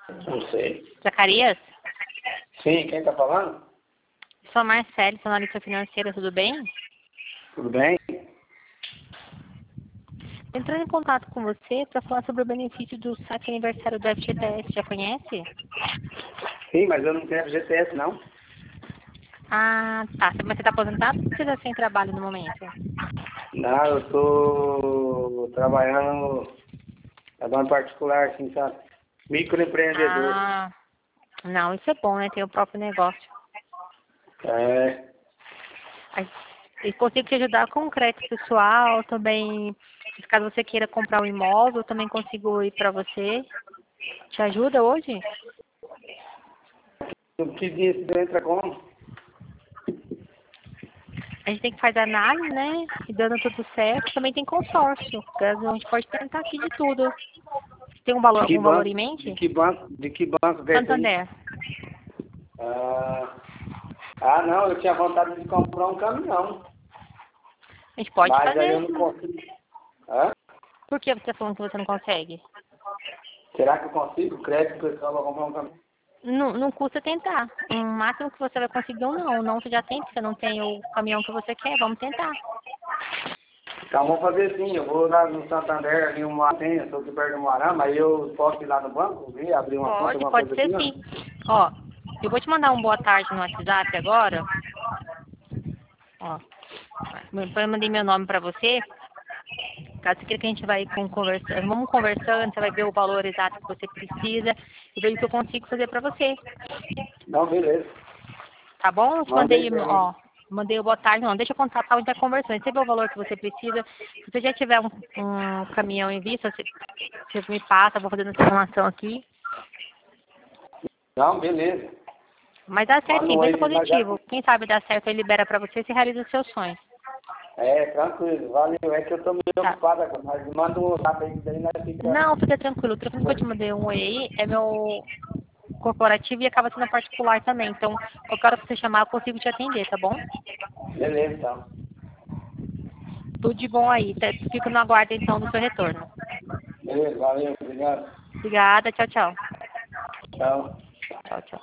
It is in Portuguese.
Não sei. Zacarias? Sim, quem tá falando? Sou a Marcele, sou analista financeira, tudo bem? Tudo bem? Entrando em contato com você para falar sobre o benefício do saque aniversário do FGTS, já conhece? Sim, mas eu não tenho FGTS, não. Ah, tá. Mas você está aposentado ou você está sem trabalho no momento? Não, eu tô trabalhando em particular, assim, sabe? Microempreendedor. Ah, não, isso é bom, né? Ter o próprio negócio. É, Aí, eu consigo te ajudar com crédito pessoal, também, caso você queira comprar um imóvel, eu também consigo ir para você. Te ajuda hoje? o que disse entra como? A gente tem que fazer análise, né? E dando tudo certo, também tem consórcio. Caso a gente pode tentar aqui de tudo. Tem Que algum valor banco? em De mente? que banco? De que banco que é esse aí? Santander. Ah, não, eu tinha vontade de comprar um caminhão. A gente pode Mas aí fazer eu não sim. consigo. Hã? Por que você está falando que você não consegue? Será que eu consigo crédito pessoal para comprar um caminhão? Não, não custa tentar. O máximo que você vai conseguir ou não. Não, você já tem, porque você não tem o caminhão que você quer. Vamos tentar. Então vamos fazer assim, eu vou lá no Santander, ali uma senha, estou aqui perto do Moarama, aí eu posso ir lá no banco, ver, abrir uma conta, alguma Pode coisa ser assim, sim. ó. Ó, eu vou te mandar um boa tarde no WhatsApp agora. Ó, eu mandei meu nome pra você. Caso você queira que a gente vai conversando, vamos conversando, você vai ver o valor exato que você precisa e ver o que eu consigo fazer pra você. Não, beleza. Tá bom? Eu te Manda aí mandei, pra ó, mim. mandei o boa tarde, não, deixa eu contatar, a gente vai conversando. Você vê o valor que você precisa. Se você já tiver um caminhão em vista, você me passa, eu vou fazendo essa informação aqui. Não, beleza. Mas dá certo Manda sim, um pensa aí, mas já... positivo. Quem sabe dá certo, ele libera pra você e você realiza os seus sonhos. É, tranquilo, valeu, é que eu tô meio Tá. ocupado agora, mas manda um WhatsApp aí, que daí nós fica... Não, fica tranquilo. O telefone que eu te mandei um oi aí é meu corporativo e acaba sendo particular também. Então, qualquer hora que você chamar, eu consigo te atender, tá bom? Beleza, então. Tudo de bom aí. Fico no aguardo então do seu retorno. Beleza, valeu, obrigado. Obrigada, tchau, tchau. Tchau. Tchau, tchau.